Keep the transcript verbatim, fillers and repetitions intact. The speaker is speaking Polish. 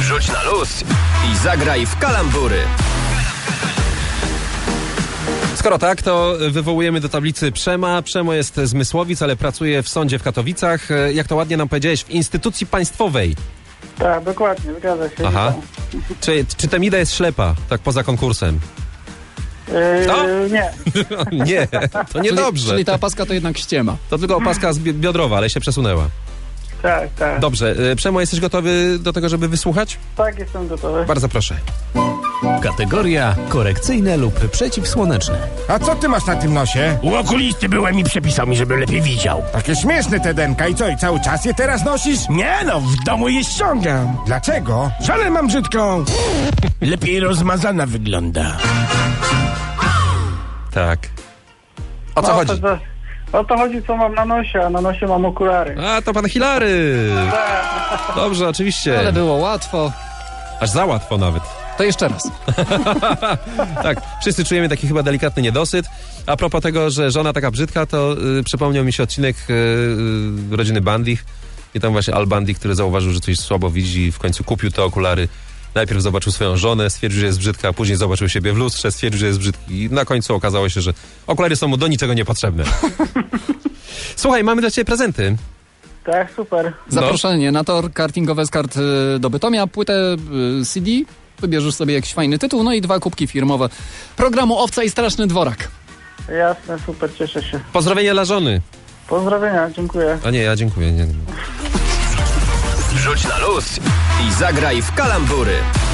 Rzuć na luz i zagraj w kalambury. Skoro tak, to wywołujemy do tablicy Przema. Przemo jest z Mysłowic, ale pracuje w sądzie w Katowicach. Jak to ładnie nam powiedziałeś, w instytucji państwowej. Tak, dokładnie, zgadza się. Aha. Czy, czy Temida jest ślepa, tak poza konkursem? Yy, Co? Nie. Nie, to niedobrze. Czyli, czyli ta opaska to jednak ściema. To tylko opaska z bi- biodrowa, ale się przesunęła. Tak, tak. Dobrze, Przemo, jesteś gotowy do tego, żeby wysłuchać? Tak, jestem gotowy. Bardzo proszę. Kategoria korekcyjne lub przeciwsłoneczne. A co ty masz na tym nosie? U okulisty byłem i przepisał mi, żeby lepiej widział. Takie śmieszne te denka i co, i cały czas je teraz nosisz? Nie no, w domu je ściągam. Dlaczego? Szalę mam brzydką. Lepiej rozmazana wygląda. Tak. O co No, chodzi? To, to, o to chodzi, co mam na nosie, a na nosie mam okulary. A, to pan Hilary. Dobrze, oczywiście. Ale było łatwo. Aż za łatwo nawet. To jeszcze raz. Tak, wszyscy czujemy taki chyba delikatny niedosyt. A propos tego, że żona taka brzydka, to y, przypomniał mi się odcinek y, y, rodziny Bandich. I tam właśnie Al Bundy, który zauważył, że coś słabo widzi i w końcu kupił te okulary. Najpierw zobaczył swoją żonę, stwierdził, że jest brzydka, a później zobaczył siebie w lustrze, stwierdził, że jest brzydki. I na końcu okazało się, że okulary są mu do niczego niepotrzebne. Słuchaj, mamy dla ciebie prezenty. Tak, super. Zaproszenie na tor kartingowe z kart y, do Bytomia, płytę y, C D, wybierzesz sobie jakiś fajny tytuł, no i dwa kubki firmowe programu Owca i Straszny Dworak. Jasne, super, cieszę się. Pozdrowienia dla żony. Pozdrowienia, dziękuję. A nie, ja dziękuję. Nie, nie. Rzuć na luz i zagraj w kalambury.